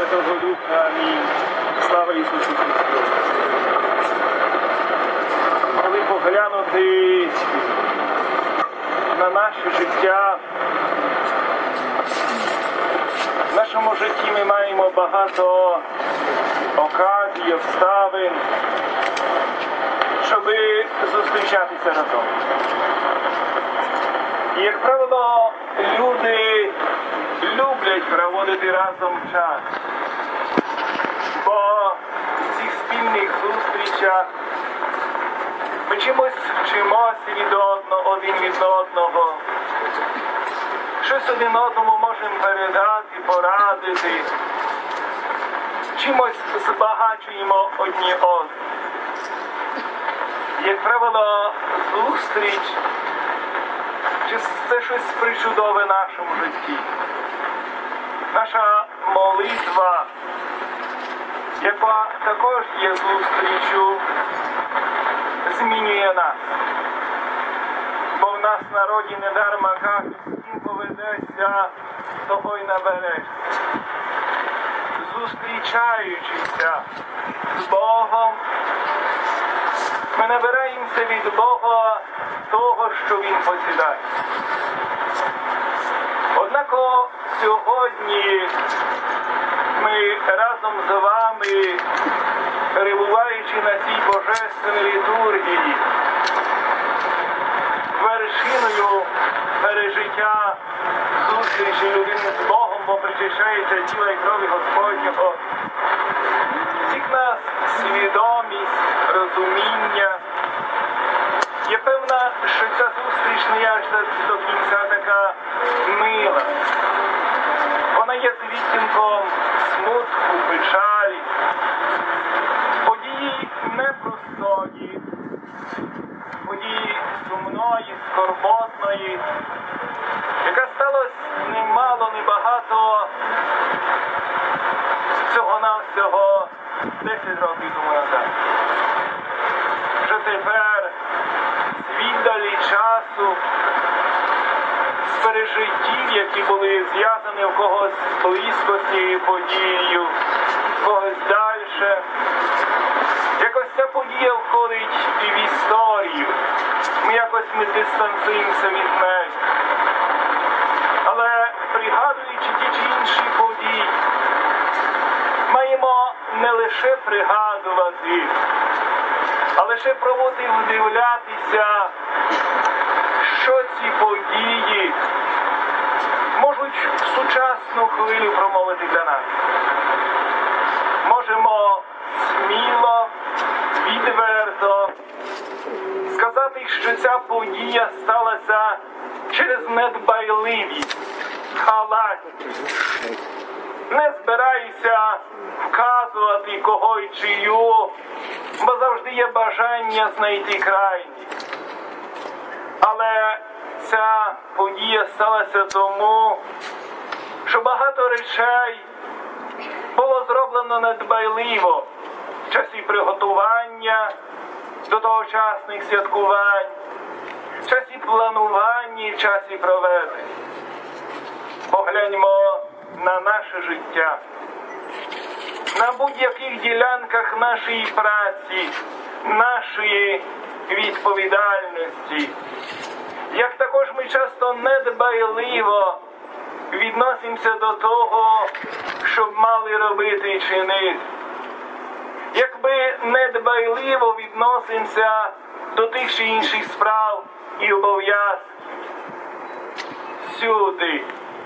Святого Духа. Амінь. Слава Ісусу Христу. Коли поглянути на наше життя, в нашому житті ми маємо багато оказій, обставин, щоб зустрічатися разом. І, як правило, люди люблять проводити разом час, бо в цих спільних зустрічах ми чимось вчимося один від одного, щось один одному можемо передати, порадити, чимось збагачуємо одні одних. Як правило, зустріч це щось причудове в нашому житті. Наша молитва, яка також є зустрічю, змінює нас. Бо в нас в народі недарма кажуть, з ким поведешся, того й наберешся. Зустрічаючися з Богом, ми набираємося від Бога того, що Він посідає. Однако сьогодні ми разом з вами, перебуваючи на цій божественній літургії, вершиною пережиття зустрічі людини з Богом, бо причащається тіла і крові Господнього, всіх нас свідомість, розуміння. Є певна, що ця зустріч не є аж до кінця така мила. Вона є з відтінком смутку, печалі, події непростої, події сумної, скорботної, яка сталося немало, небагато, всього-навсього 10 років тому назад. Вже тепер з віддалі часу, з пережиттів, які були зв'язані в когось близько з цією подією, в когось далі. Якось ця подія входить і в історію. Ми дистанціюємося від неї. Але пригадуючи ті чи інші події, маємо не лише пригадувати, а лише пробувати вдивлятися, що ці події можуть в сучасну хвилю промовити для нас. Можемо сміло, відверто сказати, що ця подія сталася через недбайливість, халатність. Не збираюся вказувати кого й чию, бо завжди є бажання знайти крайність. Але ця подія сталася тому, що багато речей було зроблено недбайливо в часі приготування до тогочасних святкувань, в часі планування і в часі проведення. Погляньмо на наше життя, на будь-яких ділянках нашої праці, нашої відповідальності. Як також ми часто недбайливо відносимося до того, що мали робити і чинити. Якби недбайливо відносимося до тих чи інших справ і обов'язків. Всюди,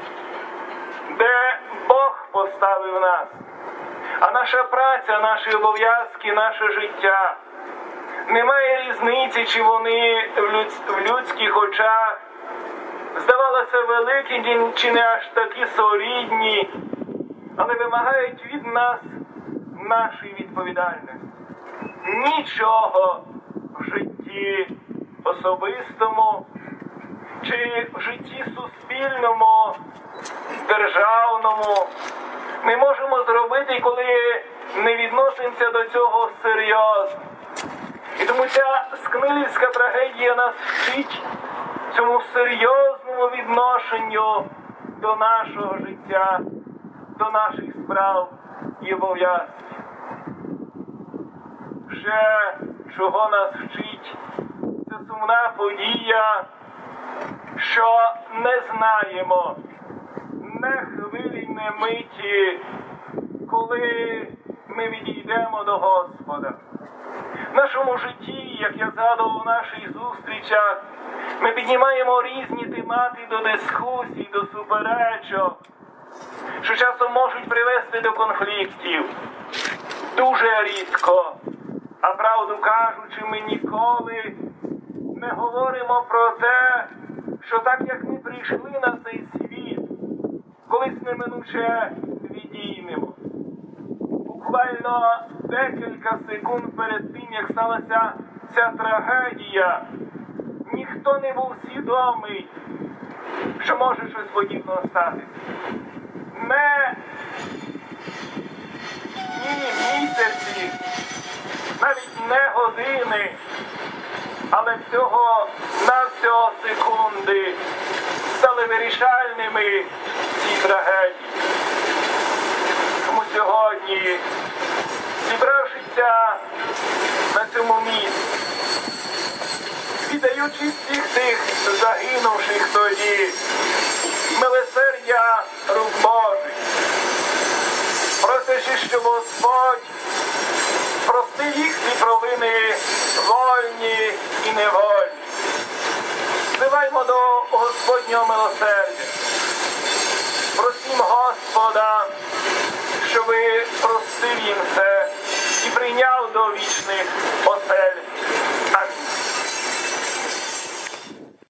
де Бог поставив нас, а наша праця, наші обов'язки, наше життя, немає різниці, чи вони в людських очах здавалося великі, чи не аж такі солідні, але вимагають від нас нашої відповідальності. Нічого в житті особистому, чи в житті суспільному, державному ми можемо зробити, коли не відносимося до цього серйозно. І тому ця скнилівська трагедія нас вчить цьому серйозному відношенню до нашого життя, до наших справ і обов'язків. Ще чого нас вчить ця сумна подія, що не знаємо не хвилі, не миті, коли ми відійдемо до Господа. В нашому житті, як я згадував у наших зустрічах, ми піднімаємо різні темати до дискусій, до суперечок, що часом можуть привести до конфліктів. Дуже рідко, а правду кажучи, ми ніколи не говоримо про те, що так як ми прийшли на цей світ, колись неминуче відійдемо. Буквально декілька секунд перед тим, як сталася ця трагедія, ніхто не був свідомий, що може щось подібного статися. Ні місяці, навіть не години, але всього-навсього секунди стали вирішальними ці трагедії. Тому сьогодні, зібравшися на цьому місці, віддаючи всіх тих загинувших тоді, милосердя рук Божих, просячи, щоб Господь простив їх ці провини вольні і невольні. Взиваймо до Господнього милосердя. Просимо Господа, щоби простив їм все і прийняв до вічних осель.